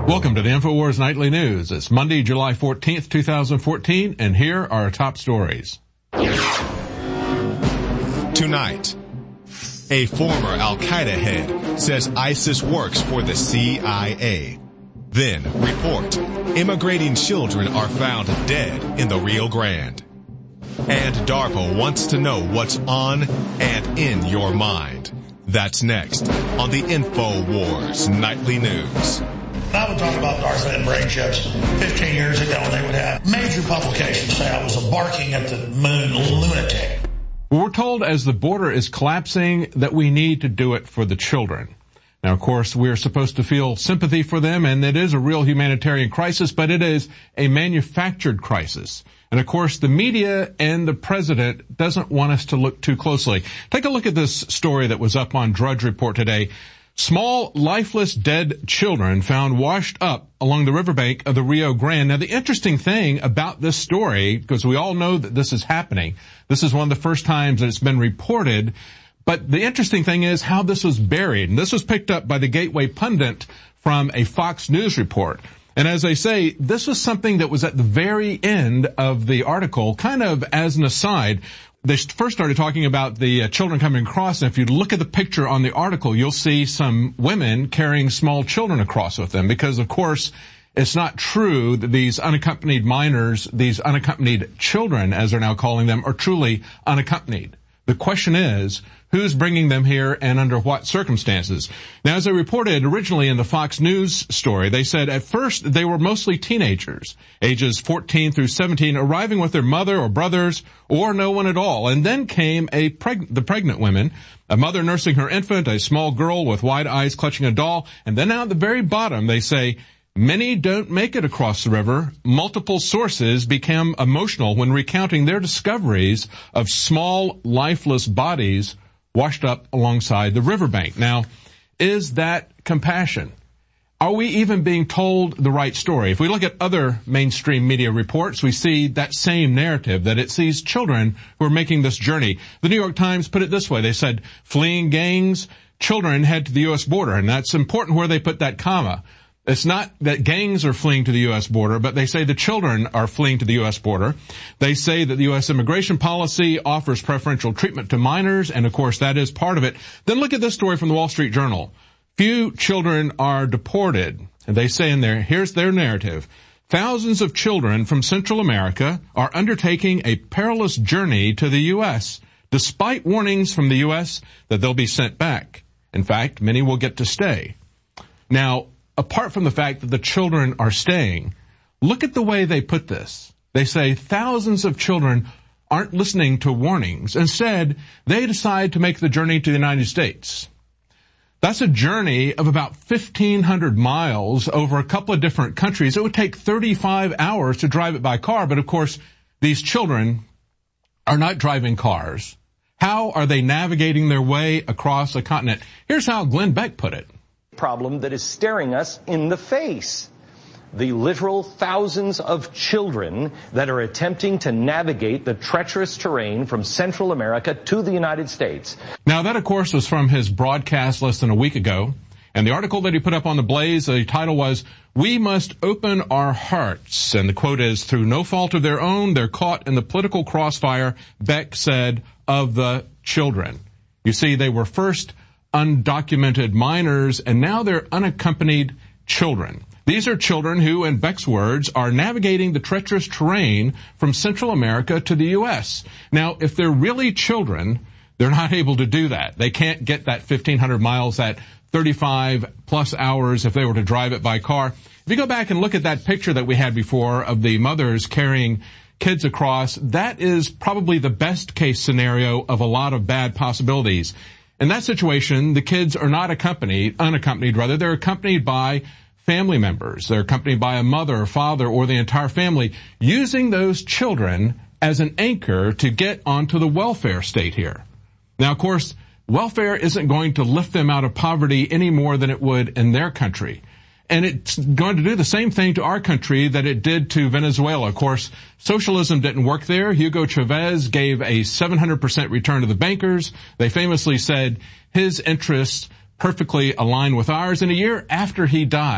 Welcome to the InfoWars Nightly News. It's Monday, July 14th, 2014, and here are our top stories. Tonight, a former Al-Qaeda head says ISIS works for the CIA. Then, report, immigrating children are found dead in the Rio Grande. And DARPA wants to know what's on and in your mind. That's next on the InfoWars Nightly News. I would talk about DARPA and brain chips 15 years ago, and they would have major publications say I was a barking at the moon lunatic. We're told as the border is collapsing that we need to do it for the children. Now, of course, we're supposed to feel sympathy for them, and it is a real humanitarian crisis, but it is a manufactured crisis. And, of course, the media and the president doesn't want us to look too closely. Take a look at this story that was up on Drudge Report today. Small, lifeless, dead children found washed up along the riverbank of the Rio Grande. Now, the interesting thing about this story, because we all know that this is happening, this is one of the first times that it's been reported, but the interesting thing is how this was buried. And this was picked up by the Gateway Pundit from a Fox News report. And as I say, this was something that was at the very end of the article, kind of as an aside. They first started talking about the children coming across, and if you look at the picture on the article, you'll see some women carrying small children across with them, because, of course, it's not true that these unaccompanied minors, these unaccompanied children, as they're now calling them, are truly unaccompanied. The question is, who's bringing them here and under what circumstances? Now, as I reported originally in the Fox News story, they said at first they were mostly teenagers, ages 14 through 17, arriving with their mother or brothers or no one at all. And then came the pregnant women, a mother nursing her infant, a small girl with wide eyes clutching a doll. And then out at the very bottom, they say, many don't make it across the river. Multiple sources became emotional when recounting their discoveries of small, lifeless bodies washed up alongside the riverbank. Now, is that compassion? Are we even being told the right story? If we look at other mainstream media reports, we see that same narrative, that it's these children who are making this journey. The New York Times put it this way. They said, fleeing gangs, children head to the U.S. border. And that's important where they put that comma. It's not that gangs are fleeing to the U.S. border, but they say the children are fleeing to the U.S. border. They say that the U.S. immigration policy offers preferential treatment to minors, and of course that is part of it. Then look at this story from the Wall Street Journal. Few children are deported. And they say in there, here's their narrative. Thousands of children from Central America are undertaking a perilous journey to the U.S., despite warnings from the U.S. that they'll be sent back. In fact, many will get to stay. Now, apart from the fact that the children are staying, look at the way they put this. They say thousands of children aren't listening to warnings. Instead, they decide to make the journey to the United States. That's a journey of about 1,500 miles over a couple of different countries. It would take 35 hours to drive it by car, but of course, these children are not driving cars. How are they navigating their way across a continent? Here's how Glenn Beck put it. Problem that is staring us in the face. The literal thousands of children that are attempting to navigate the treacherous terrain from Central America to the United States. Now that, of course, was from his broadcast less than a week ago. And the article that he put up on the Blaze, the title was, "We must open our hearts." And the quote is, "Through no fault of their own, they're caught in the political crossfire," Beck said, "of the children." You see, they were first undocumented minors, and now they're unaccompanied children. These are children who, in Beck's words, are navigating the treacherous terrain from Central America to the U.S. Now, if they're really children, they're not able to do that. They can't get that 1,500 miles, that 35 plus hours if they were to drive it by car. If you go back and look at that picture that we had before of the mothers carrying kids across, that is probably the best case scenario of a lot of bad possibilities. In that situation, the kids are not unaccompanied, they're accompanied by family members. They're accompanied by a mother or father or the entire family, using those children as an anchor to get onto the welfare state here. Now, of course, welfare isn't going to lift them out of poverty any more than it would in their country. And it's going to do the same thing to our country that it did to Venezuela. Of course, socialism didn't work there. Hugo Chavez gave a 700% return to the bankers. They famously said his interests perfectly aligned with ours. And a year after he died,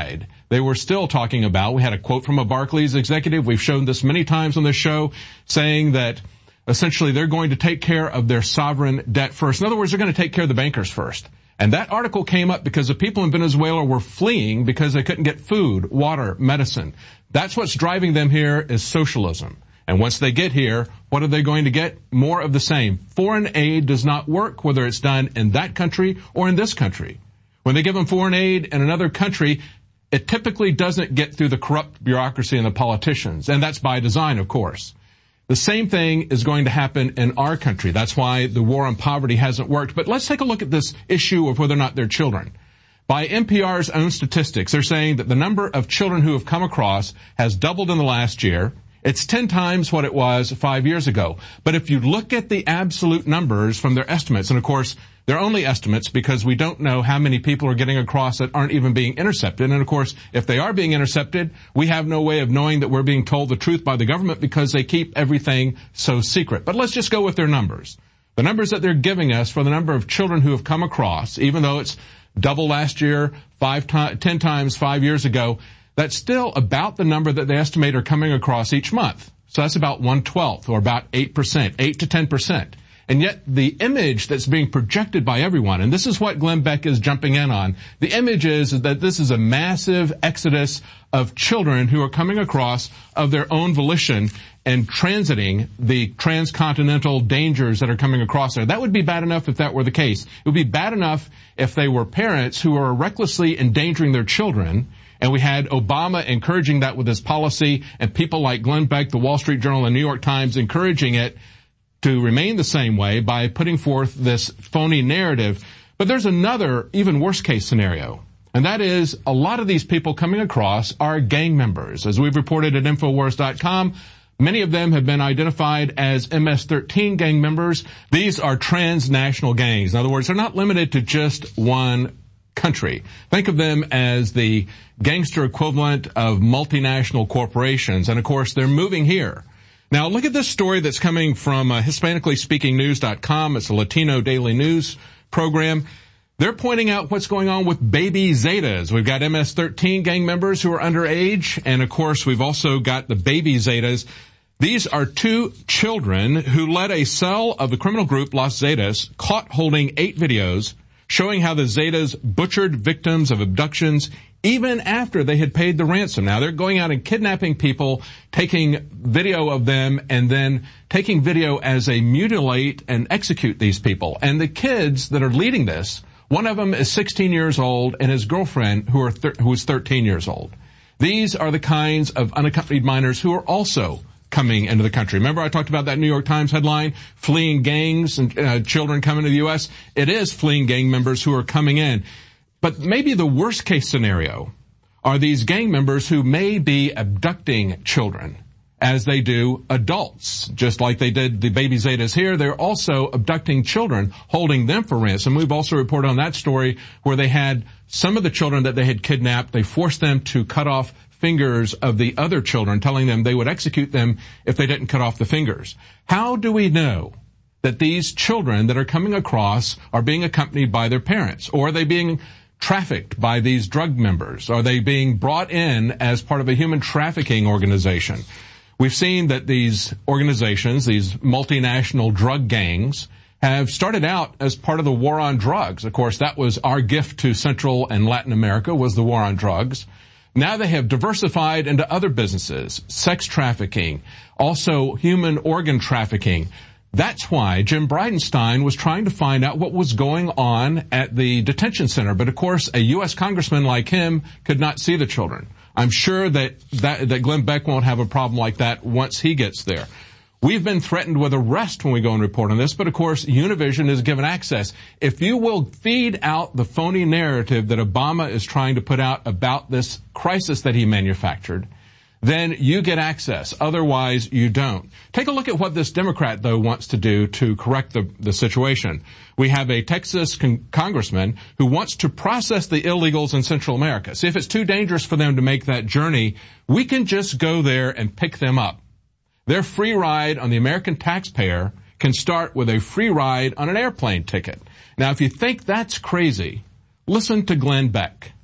they were still talking about, we had a quote from a Barclays executive, we've shown this many times on this show, saying that essentially they're going to take care of their sovereign debt first. In other words, they're going to take care of the bankers first. And that article came up because the people in Venezuela were fleeing because they couldn't get food, water, medicine. That's what's driving them here is socialism. And once they get here, what are they going to get? More of the same. Foreign aid does not work, whether it's done in that country or in this country. When they give them foreign aid in another country, it typically doesn't get through the corrupt bureaucracy and the politicians. And that's by design, of course. The same thing is going to happen in our country. That's why the war on poverty hasn't worked. But let's take a look at this issue of whether or not they're children. By NPR's own statistics, they're saying that the number of children who have come across has doubled in the last year. It's 10 times what it was 5 years ago. But if you look at the absolute numbers from their estimates, and of course, they're only estimates because we don't know how many people are getting across that aren't even being intercepted. And of course, if they are being intercepted, we have no way of knowing that we're being told the truth by the government because they keep everything so secret. But let's just go with their numbers. The numbers that they're giving us for the number of children who have come across, even though it's double last year, 10 times 5 years ago, that's still about the number that they estimate are coming across each month. So that's about 1/12 or about 8%, 8 to 10%. And yet the image that's being projected by everyone, and this is what Glenn Beck is jumping in on, the image is that this is a massive exodus of children who are coming across of their own volition and transiting the transcontinental dangers that are coming across there. That would be bad enough if that were the case. It would be bad enough if they were parents who are recklessly endangering their children, and we had Obama encouraging that with his policy, and people like Glenn Beck, the Wall Street Journal, and New York Times encouraging it to remain the same way by putting forth this phony narrative. But there's another, even worse case scenario. And that is a lot of these people coming across are gang members. As we've reported at Infowars.com, many of them have been identified as MS-13 gang members. These are transnational gangs. In other words, they're not limited to just one country. Think of them as the gangster equivalent of multinational corporations. And of course, they're moving here. Now, look at this story that's coming from HispanicallySpeakingNews.com. It's a Latino daily news program. They're pointing out what's going on with baby Zetas. We've got MS-13 gang members who are underage, and of course, we've also got the baby Zetas. These are two children who led a cell of the criminal group Los Zetas, caught holding 8 videos showing how the Zetas butchered victims of abductions even after they had paid the ransom. Now, they're going out and kidnapping people, taking video of them, and then taking video as they mutilate and execute these people. And the kids that are leading this, one of them is 16 years old, and his girlfriend, who is 13 years old. These are the kinds of unaccompanied minors who are also coming into the country. Remember I talked about that New York Times headline, fleeing gangs and children coming to the U.S.? It is fleeing gang members who are coming in. But maybe the worst case scenario are these gang members who may be abducting children as they do adults. Just like they did the baby Zetas here, they're also abducting children, holding them for ransom. We've also reported on that story where they had some of the children that they had kidnapped, they forced them to cut off fingers of the other children, telling them they would execute them if they didn't cut off the fingers. How do we know that these children that are coming across are being accompanied by their parents? Or are they being trafficked by these drug members? Are they being brought in as part of a human trafficking organization? We've seen that these organizations, these multinational drug gangs, have started out as part of the war on drugs. Of course, that was our gift to Central and Latin America, was the war on drugs. Now they have diversified into other businesses, sex trafficking, also human organ trafficking. That's why Jim Bridenstine was trying to find out what was going on at the detention center. But of course, a U.S. congressman like him could not see the children. I'm sure that Glenn Beck won't have a problem like that once he gets there. We've been threatened with arrest when we go and report on this, but of course, Univision is given access. If you will feed out the phony narrative that Obama is trying to put out about this crisis that he manufactured, then you get access. Otherwise, you don't. Take a look at what this Democrat, though, wants to do to correct the situation. We have a Texas congressman who wants to process the illegals in Central America. See, if it's too dangerous for them to make that journey, we can just go there and pick them up. Their free ride on the American taxpayer can start with a free ride on an airplane ticket. Now, if you think that's crazy, listen to Glenn Beck.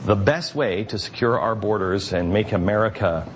The best way to secure our borders and make America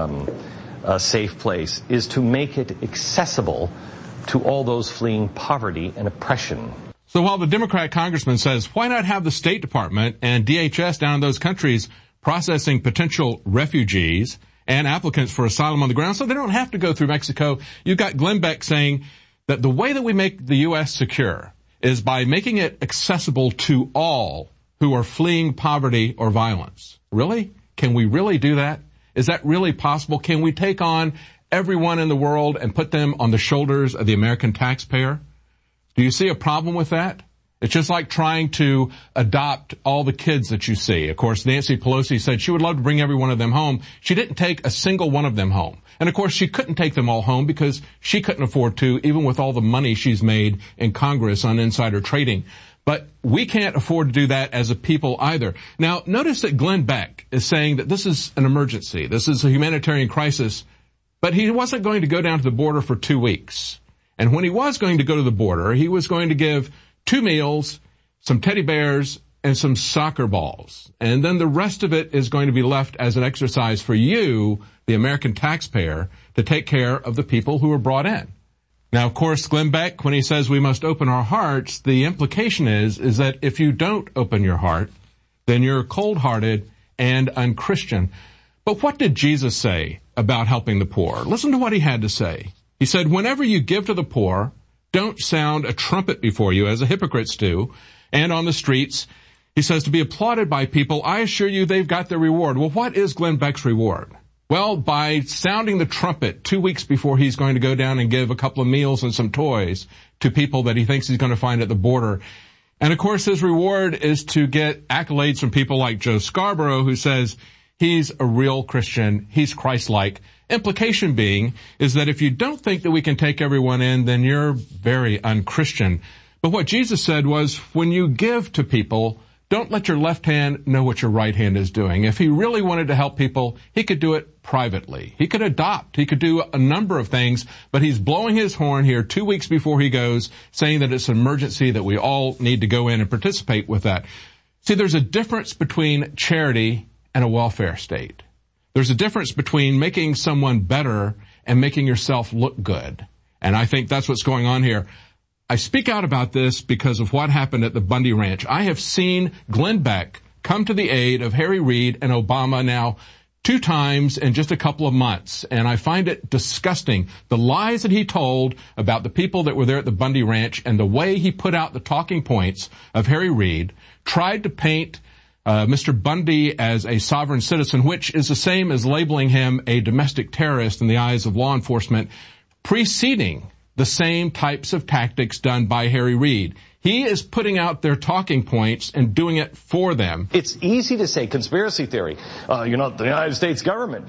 a safe place is to make it accessible to all those fleeing poverty and oppression. So while the Democrat congressman says, why not have the State Department and DHS down in those countries processing potential refugees and applicants for asylum on the ground so they don't have to go through Mexico? You've got Glenn Beck saying that the way that we make the U.S. secure is by making it accessible to all who are fleeing poverty or violence. Really? Can we really do that? Is that really possible? Can we take on everyone in the world and put them on the shoulders of the American taxpayer? Do you see a problem with that? It's just like trying to adopt all the kids that you see. Of course, Nancy Pelosi said she would love to bring every one of them home. She didn't take a single one of them home. And of course, she couldn't take them all home because she couldn't afford to, even with all the money she's made in Congress on insider trading. But we can't afford to do that as a people either. Now, notice that Glenn Beck is saying that this is an emergency. This is a humanitarian crisis. But he wasn't going to go down to the border for 2 weeks. And when he was going to go to the border, he was going to give 2 meals, some teddy bears, and some soccer balls. And then the rest of it is going to be left as an exercise for you, the American taxpayer, to take care of the people who are brought in. Now, of course, Glenn Beck, when he says we must open our hearts, the implication is that if you don't open your heart, then you're cold-hearted and unchristian. But what did Jesus say about helping the poor? Listen to what he had to say. He said, whenever you give to the poor, don't sound a trumpet before you, as the hypocrites do, and on the streets. He says, to be applauded by people, I assure you they've got their reward. Well, what is Glenn Beck's reward? Well, by sounding the trumpet 2 weeks before he's going to go down and give a couple of meals and some toys to people that he thinks he's going to find at the border. And of course, his reward is to get accolades from people like Joe Scarborough, who says he's a real Christian, he's Christ-like. Implication being is that if you don't think that we can take everyone in, then you're very unchristian. But what Jesus said was, when you give to people, don't let your left hand know what your right hand is doing. If he really wanted to help people, he could do it privately. He could adopt. He could do a number of things, but he's blowing his horn here 2 weeks before he goes, saying that it's an emergency, that we all need to go in and participate with that. See, there's a difference between charity and a welfare state. There's a difference between making someone better and making yourself look good. And I think that's what's going on here. I speak out about this because of what happened at the Bundy Ranch. I have seen Glenn Beck come to the aid of Harry Reid and Obama now 2 times in just a couple of months. And I find it disgusting. The lies that he told about the people that were there at the Bundy Ranch and the way he put out the talking points of Harry Reid, tried to paint Mr. Bundy as a sovereign citizen, which is the same as labeling him a domestic terrorist in the eyes of law enforcement, preceding the same types of tactics done by Harry Reid. He is putting out their talking points and doing it for them. It's easy to say conspiracy theory. The United States government,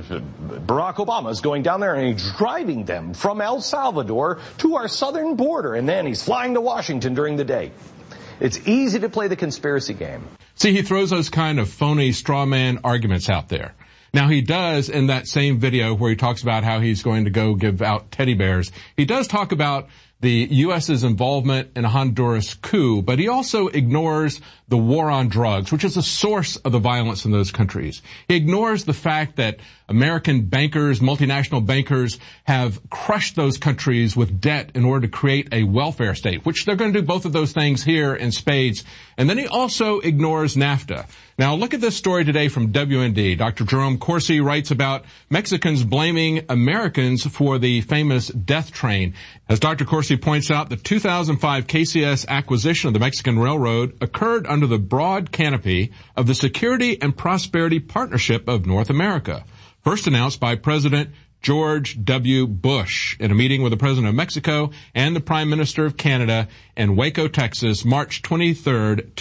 Barack Obama is going down there and he's driving them from El Salvador to our southern border, and then he's flying to Washington during the day. It's easy to play the conspiracy game. See, he throws those kind of phony straw man arguments out there. Now, he does, in that same video where he talks about how he's going to go give out teddy bears, he does talk about the U.S.'s involvement in a Honduras coup, but he also ignores the war on drugs, which is the source of the violence in those countries. He ignores the fact that American bankers, multinational bankers, have crushed those countries with debt in order to create a welfare state, which they're going to do both of those things here in spades. And then he also ignores NAFTA. Now, look at this story today from WND. Dr. Jerome Corsi writes about Mexicans blaming Americans for the famous death train. As Dr. Corsi points out, the 2005 KCS acquisition of the Mexican Railroad occurred under the broad canopy of the Security and Prosperity Partnership of North America, first announced by President George W. Bush in a meeting with the President of Mexico and the Prime Minister of Canada in Waco, Texas, March 23rd,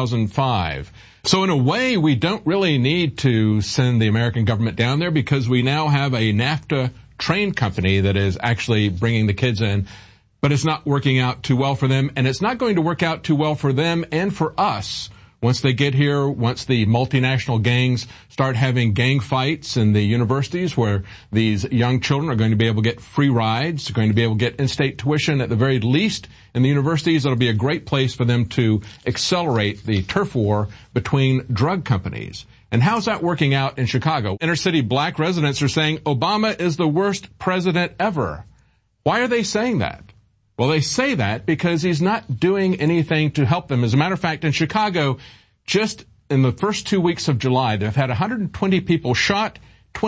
2005. So in a way, we don't really need to send the American government down there because we now have a NAFTA train company that is actually bringing the kids in, but it's not working out too well for them, and it's not going to work out too well for them and for us once they get here, once the multinational gangs start having gang fights in the universities where these young children are going to be able to get free rides, they're going to be able to get in-state tuition at the very least in the universities, it'll be a great place for them to accelerate the turf war between drug companies. And how's that working out in Chicago? Inner city black residents are saying Obama is the worst president ever. Why are they saying that? Well, they say that because he's not doing anything to help them. As a matter of fact, in Chicago, just in the first 2 weeks of July, they've had 120 people shot,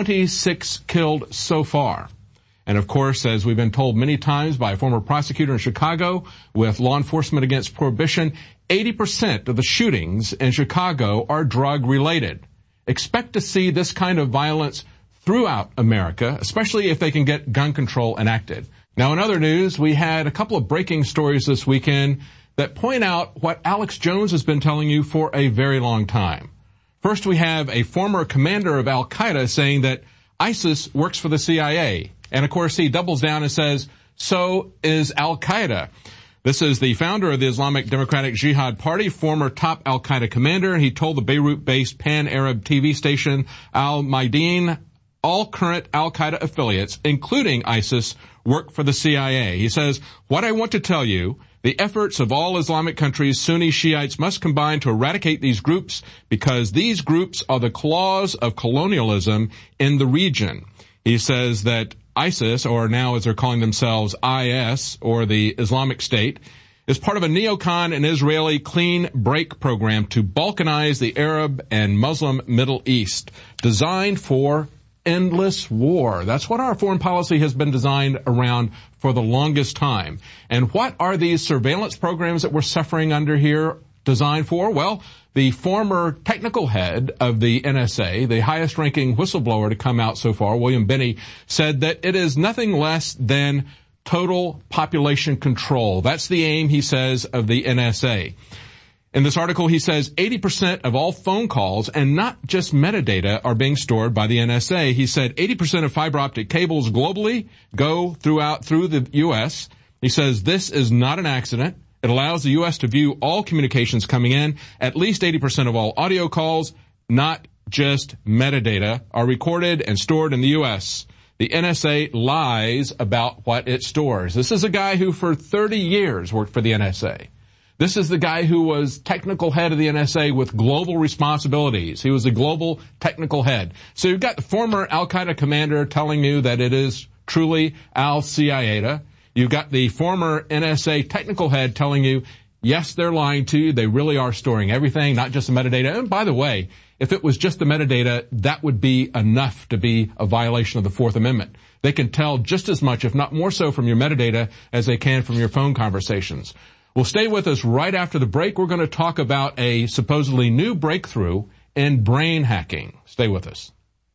26 killed so far. And of course, as we've been told many times by a former prosecutor in Chicago with Law Enforcement Against Prohibition, 80% of the shootings in Chicago are drug related. Expect to see this kind of violence throughout America, especially if they can get gun control enacted. Now, in other news, we had a couple of breaking stories this weekend that point out what Alex Jones has been telling you for a very long time. First, we have a former commander of Al-Qaeda saying that ISIS works for the CIA. And, of course, he doubles down and says, so is Al-Qaeda. This is the founder of the Islamic Democratic Jihad Party, former top Al-Qaeda commander. He told the Beirut-based pan-Arab TV station Al-Mayadeen all current Al-Qaeda affiliates, including ISIS, work for the CIA. He says, what I want to tell you, the efforts of all Islamic countries, Sunni Shiites, must combine to eradicate these groups because these groups are the claws of colonialism in the region. He says that ISIS, or now as they're calling themselves IS, or the Islamic State, is part of a neocon and Israeli clean break program to balkanize the Arab and Muslim Middle East, designed for endless war. That's what our foreign policy has been designed around for the longest time. And what are these surveillance programs that we're suffering under here designed for? Well, the former technical head of the NSA, the highest ranking whistleblower to come out so far, William Binney, said that it is nothing less than total population control. That's the aim, he says, of the NSA. In this article, he says 80% of all phone calls, and not just metadata, are being stored by the NSA. He said 80% of fiber optic cables globally go through the U.S. He says this is not an accident. It allows the U.S. to view all communications coming in. At least 80% of all audio calls, not just metadata, are recorded and stored in the U.S. The NSA lies about what it stores. This is a guy who for 30 years worked for the NSA. This is the guy who was technical head of the NSA with global responsibilities. He was the global technical head. So you've got the former Al-Qaeda commander telling you that it is truly Al-Qaeda. You've got the former NSA technical head telling you, yes, they're lying to you. They really are storing everything, not just the metadata. And by the way, if it was just the metadata, that would be enough to be a violation of the Fourth Amendment. They can tell just as much, if not more so, from your metadata as they can from your phone conversations. Well, stay with us right after the break. We're going to talk about a supposedly new breakthrough in brain hacking. Stay with us.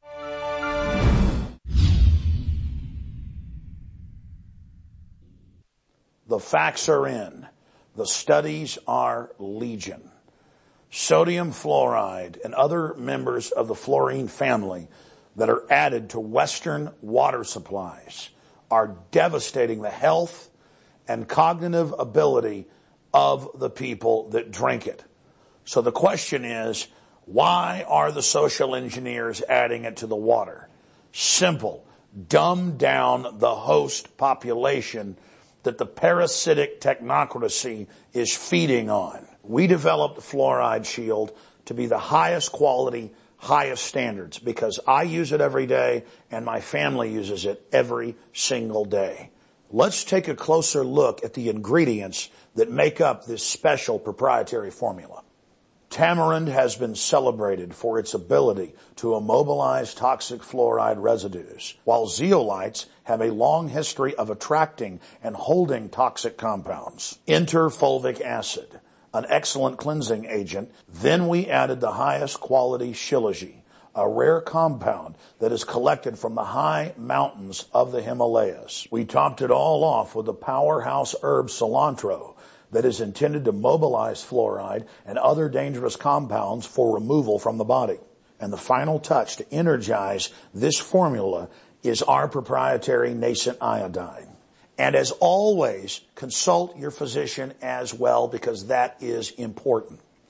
The facts are in. The studies are legion. Sodium fluoride and other members of the fluorine family that are added to Western water supplies are devastating the health and cognitive ability of the people that drink it. So the question is, why are the social engineers adding it to the water? Simple. Dumb down the host population that the parasitic technocracy is feeding on. We developed the Fluoride Shield to be the highest quality, highest standards because I use it every day and my family uses it every single day. Let's take a closer look at the ingredients that make up this special proprietary formula. Tamarind has been celebrated for its ability to immobilize toxic fluoride residues, while zeolites have a long history of attracting and holding toxic compounds. Enter fulvic acid, an excellent cleansing agent. Then we added the highest quality shilajit, a rare compound that is collected from the high mountains of the Himalayas. We topped it all off with the powerhouse herb cilantro that is intended to mobilize fluoride and other dangerous compounds for removal from the body. And the final touch to energize this formula is our proprietary nascent iodine. And as always, consult your physician as well because that is important.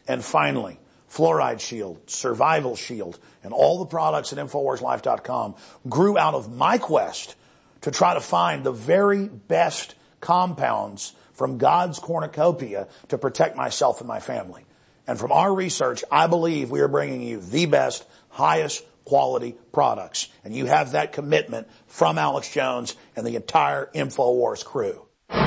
And finally, Fluoride Shield, Survival Shield, and all the products at InfoWarsLife.com grew out of my quest to try to find the very best compounds from God's cornucopia to protect myself and my family. And from our research, I believe we are bringing you the best, highest quality products. And you have that commitment from Alex Jones and the entire InfoWars crew.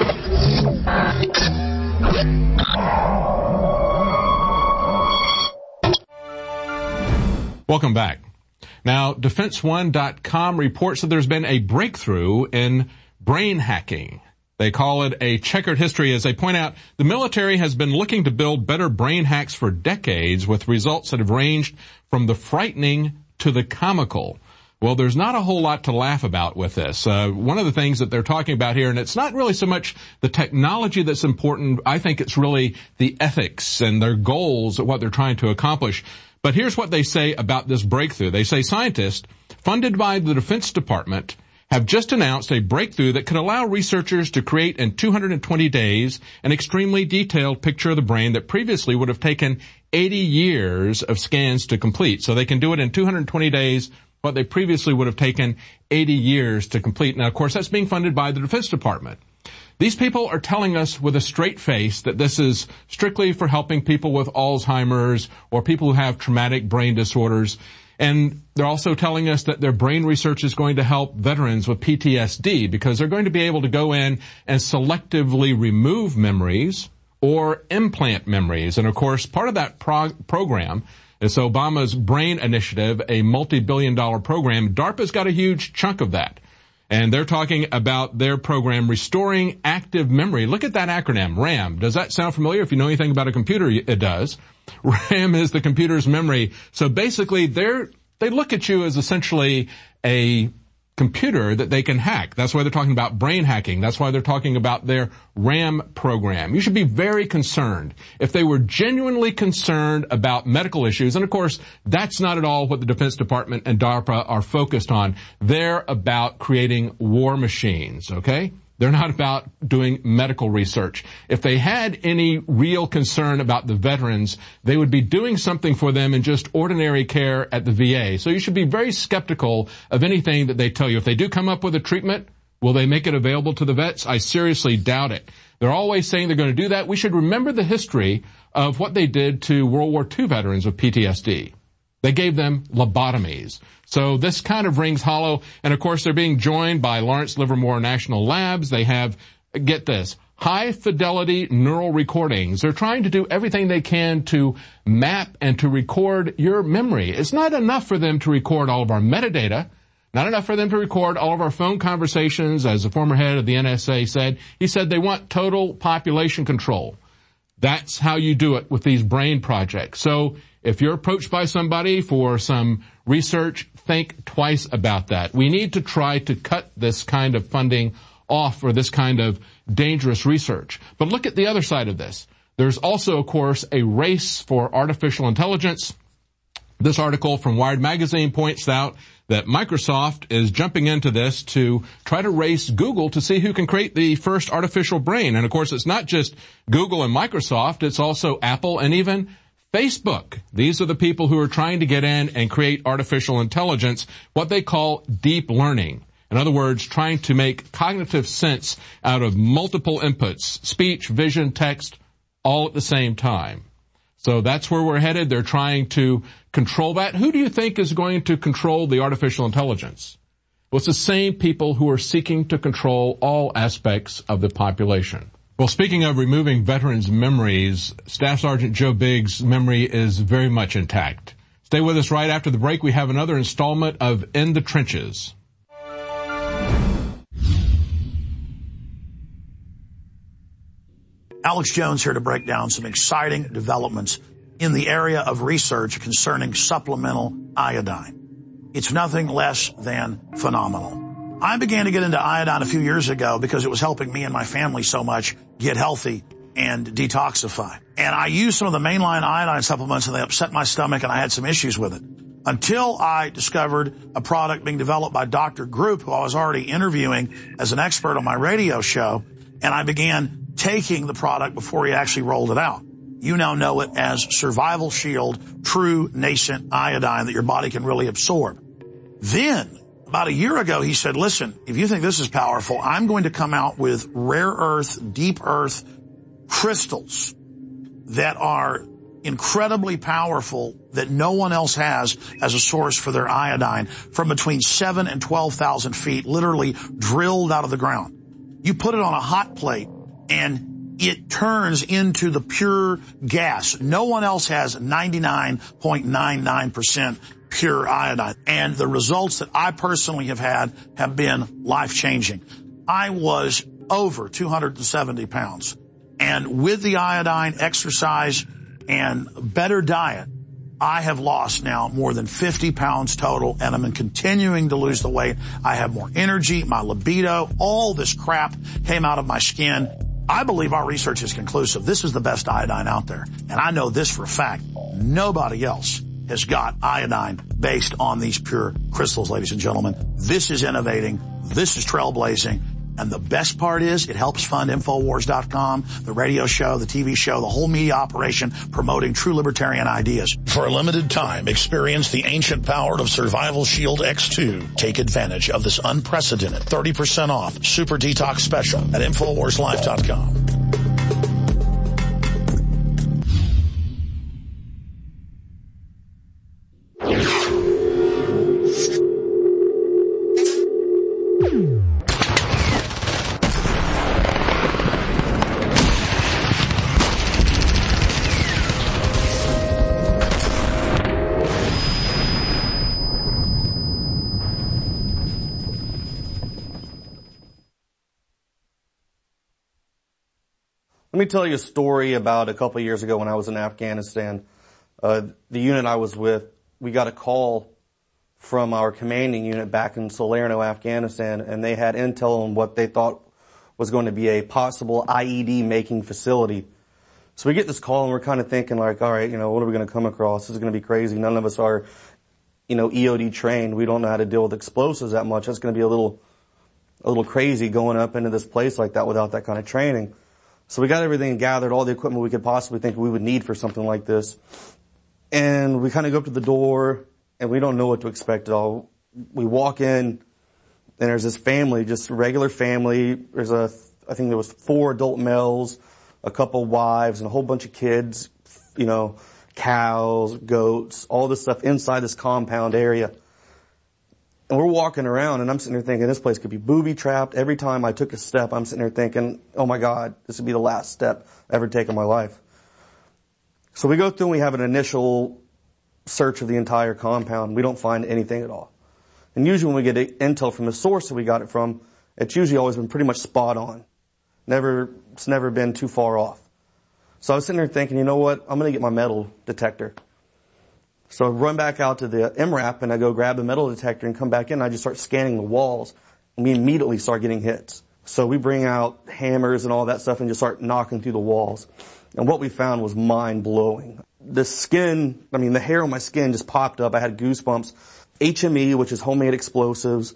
Welcome back. Now, DefenseOne.com reports that there's been a breakthrough in brain hacking. They call it a checkered history. As they point out, the military has been looking to build better brain hacks for decades with results that have ranged from the frightening to the comical. Well, there's not a whole lot to laugh about with this. One of the things that they're talking about here, and it's not really so much the technology that's important. I think it's really the ethics and their goals, what they're trying to accomplish. But here's what they say about this breakthrough. They say scientists funded by the Defense Department have just announced a breakthrough that could allow researchers to create in 220 days an extremely detailed picture of the brain that previously would have taken 80 years of scans to complete. So they can do it in 220 days, what they previously would have taken 80 years to complete. Now, of course, that's being funded by the Defense Department. These people are telling us with a straight face that this is strictly for helping people with Alzheimer's or people who have traumatic brain disorders. And they're also telling us that their brain research is going to help veterans with PTSD because they're going to be able to go in and selectively remove memories or implant memories. And of course, part of that program is Obama's Brain Initiative, a multi-billion-dollar program. DARPA's got a huge chunk of that. And they're talking about their program, Restoring Active Memory. Look at that acronym, RAM. Does that sound familiar? If you know anything about a computer, it does. RAM is the computer's memory. So basically, they look at you as essentially a computer that they can hack. That's why they're talking about brain hacking. That's why they're talking about their RAM program. You should be very concerned. If they were genuinely concerned about medical issues, and of course, that's not at all what the Defense Department and DARPA are focused on. They're about creating war machines, okay? They're not about doing medical research. If they had any real concern about the veterans, they would be doing something for them in just ordinary care at the VA. So you should be very skeptical of anything that they tell you. If they do come up with a treatment, will they make it available to the vets? I seriously doubt it. They're always saying they're going to do that. We should remember the history of what they did to World War II veterans with PTSD. They gave them lobotomies. So this kind of rings hollow. And of course, they're being joined by Lawrence Livermore National Labs. They have, get this, high fidelity neural recordings. They're trying to do everything they can to map and to record your memory. It's not enough for them to record all of our metadata. Not enough for them to record all of our phone conversations. As the former head of the NSA said, he said they want total population control. That's how you do it with these brain projects. So if you're approached by somebody for some research, think twice about that. We need to try to cut this kind of funding off for this kind of dangerous research. But look at the other side of this. There's also, of course, a race for artificial intelligence. This article from Wired Magazine points out that Microsoft is jumping into this to try to race Google to see who can create the first artificial brain. And of course, it's not just Google and Microsoft, it's also Apple and even Facebook. These are the people who are trying to get in and create artificial intelligence, what they call deep learning. In other words, trying to make cognitive sense out of multiple inputs, speech, vision, text, all at the same time. So that's where we're headed. They're trying to control that. Who do you think is going to control the artificial intelligence? Well, it's the same people who are seeking to control all aspects of the population. Well, speaking of removing veterans' memories, Staff Sergeant Joe Biggs' memory is very much intact. Stay with us right after the break. We have another installment of In the Trenches. Alex Jones here to break down some exciting developments in the area of research concerning supplemental iodine. It's nothing less than phenomenal. I began to get into iodine a few years ago because it was helping me and my family so much get healthy and detoxify. And I used some of the mainline iodine supplements and they upset my stomach and I had some issues with it. Until I discovered a product being developed by Dr. Group, who I was already interviewing as an expert on my radio show, and I began taking the product before he actually rolled it out. You now know it as Survival Shield, true nascent iodine that your body can really absorb. Then, about a year ago, he said, listen, if you think this is powerful, I'm going to come out with rare earth, deep earth crystals that are incredibly powerful that no one else has as a source for their iodine from between 7,000 and 12,000 feet, literally drilled out of the ground. You put it on a hot plate and it turns into the pure gas. No one else has 99.99% pure iodine. And the results that I personally have had have been life-changing. I was over 270 pounds. And with the iodine, exercise, and better diet, I have lost now more than 50 pounds total, and I'm continuing to lose the weight. I have more energy, my libido, all this crap came out of my skin. I believe our research is conclusive. This is the best iodine out there. And I know this for a fact. Nobody else has got iodine based on these pure crystals, ladies and gentlemen. This is innovating. This is trailblazing. And the best part is it helps fund Infowars.com, the radio show, the TV show, the whole media operation promoting true libertarian ideas. For a limited time, experience the ancient power of Survival Shield X2. Take advantage of this unprecedented 30% off Super Detox special at InfoWarsLife.com. Let me tell you a story about a couple of years ago when I was in Afghanistan. The unit I was with, we got a call from our commanding unit back in Salerno, Afghanistan, and they had intel on what they thought was going to be a possible IED making facility. So we get this call and we're kind of thinking like, all right, what are we going to come across? This is going to be crazy. None of us are, EOD trained. We don't know how to deal with explosives that much. That's going to be a little crazy going up into this place like that without that kind of training. So we got everything gathered, all the equipment we could possibly think we would need for something like this. And we kind of go up to the door, and we don't know what to expect at all. We walk in, and there's this family, just a regular family. I think there was 4 adult males, a couple wives, and a whole bunch of kids, cows, goats, all this stuff inside this compound area. And we're walking around, and I'm sitting there thinking, this place could be booby-trapped. Every time I took a step, I'm sitting there thinking, oh my God, this would be the last step I ever take in my life. So we go through and we have an initial search of the entire compound. We don't find anything at all. And usually when we get intel from the source that we got it from, it's usually always been pretty much spot on. It's never been too far off. So I was sitting there thinking, you know what, I'm going to get my metal detector. So I run back out to the MRAP and I go grab the metal detector and come back in and I just start scanning the walls and we immediately start getting hits. So we bring out hammers and all that stuff and just start knocking through the walls. And what we found was mind-blowing. The hair on my skin just popped up. I had goosebumps. HME, which is homemade explosives,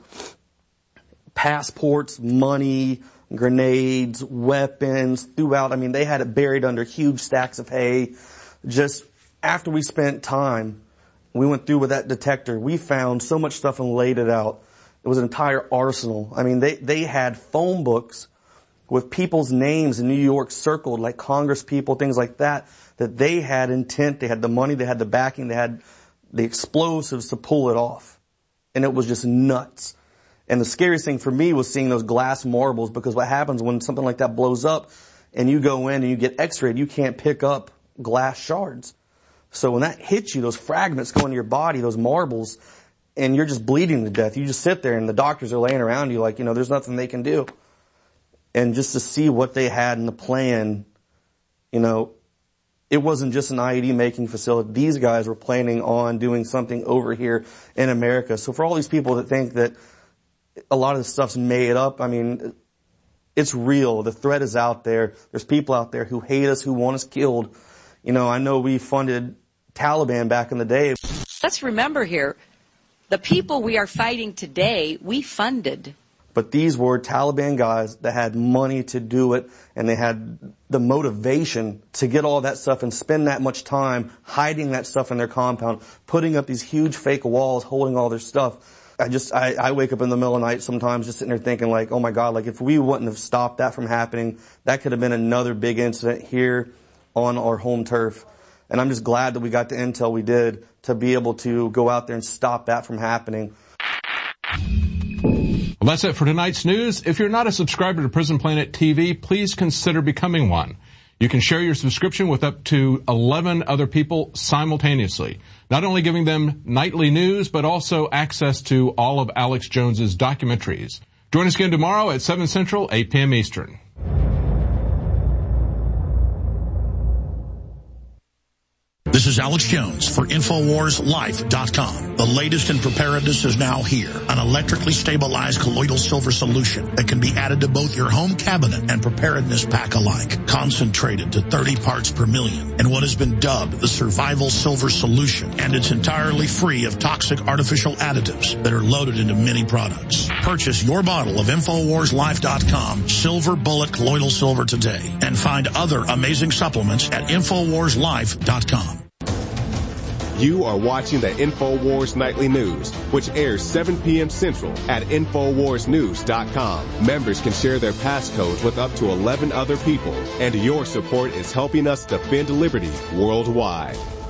passports, money, grenades, weapons throughout. They had it buried under huge stacks of hay. Just after we spent time, we went through with that detector. We found so much stuff and laid it out. It was an entire arsenal. They had phone books with people's names in New York circled, like Congress people, things like that they had intent, they had the money, they had the backing, they had the explosives to pull it off. And it was just nuts. And the scariest thing for me was seeing those glass marbles, because what happens when something like that blows up and you go in and you get x-rayed, you can't pick up glass shards. So when that hits you, those fragments go into your body, those marbles, and you're just bleeding to death. You just sit there and the doctors are laying around you like, there's nothing they can do. And just to see what they had in the plan, it wasn't just an IED making facility. These guys were planning on doing something over here in America. So for all these people that think that a lot of this stuff's made up, it's real. The threat is out there. There's people out there who hate us, who want us killed. I know we funded Taliban back in the day. Let's remember here, the people we are fighting today, we funded. But these were Taliban guys that had money to do it, and they had the motivation to get all that stuff and spend that much time hiding that stuff in their compound, putting up these huge fake walls, holding all their stuff. I wake up in the middle of the night sometimes just sitting there thinking like, oh my God, like if we wouldn't have stopped that from happening, that could have been another big incident here on our home turf. And I'm just glad that we got the intel we did to be able to go out there and stop that from happening. Well, that's it for tonight's news. If you're not a subscriber to Prison Planet TV, please consider becoming one. You can share your subscription with up to 11 other people simultaneously, not only giving them nightly news, but also access to all of Alex Jones's documentaries. Join us again tomorrow at 7 Central, 8 p.m. Eastern. This is Alex Jones for InfoWarsLife.com. The latest in preparedness is now here. An electrically stabilized colloidal silver solution that can be added to both your home cabinet and preparedness pack alike. Concentrated to 30 parts per million in what has been dubbed the survival silver solution. And it's entirely free of toxic artificial additives that are loaded into many products. Purchase your bottle of InfoWarsLife.com Silver Bullet Colloidal Silver today and find other amazing supplements at InfoWarsLife.com. You are watching the InfoWars Nightly News, which airs 7 p.m. Central at InfoWarsNews.com. Members can share their passcodes with up to 11 other people, and your support is helping us defend liberty worldwide.